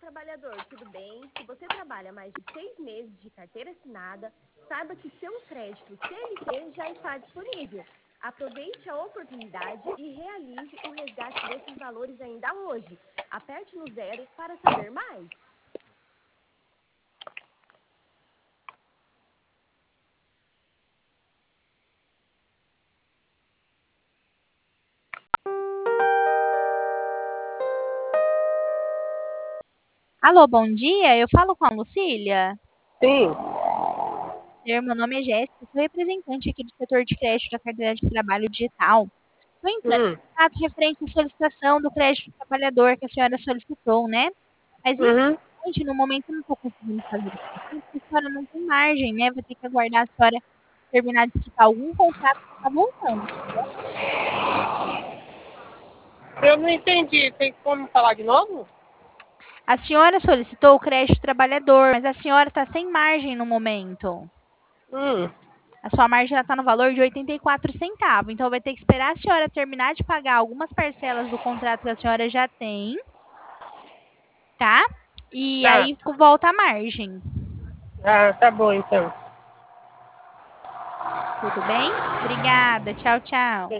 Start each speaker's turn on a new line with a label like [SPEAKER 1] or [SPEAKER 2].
[SPEAKER 1] trabalhador, tudo bem? Se você trabalha mais de 6 meses de carteira assinada, saiba que seu crédito CLT já está disponível. Aproveite a oportunidade e realize o resgate desses valores ainda hoje. Aperte no 0 para saber mais.
[SPEAKER 2] Alô, bom dia. Eu falo com a Lucília.
[SPEAKER 3] Sim.
[SPEAKER 2] Meu nome é Jéssica, sou representante aqui do setor de crédito da carteira de trabalho digital. Estou entrando em contato referente à solicitação do crédito do trabalhador que a senhora solicitou, né? Mas,
[SPEAKER 3] Uhum.
[SPEAKER 2] infelizmente, no momento eu não estou conseguindo fazer isso aqui, porque a senhora não tem margem, né? Vai ter que aguardar a senhora terminar de citar algum contrato que está voltando.
[SPEAKER 3] Eu não entendi. Tem como falar de novo?
[SPEAKER 2] A senhora solicitou o crédito do trabalhador, mas a senhora está sem margem no momento. A sua margem está no valor de 84 centavos. Então, vai ter que esperar a senhora terminar de pagar algumas parcelas do contrato que a senhora já tem, tá? E
[SPEAKER 3] Tá.
[SPEAKER 2] aí volta a margem.
[SPEAKER 3] Ah, tá bom então.
[SPEAKER 2] Tudo bem? Obrigada. Tchau, tchau.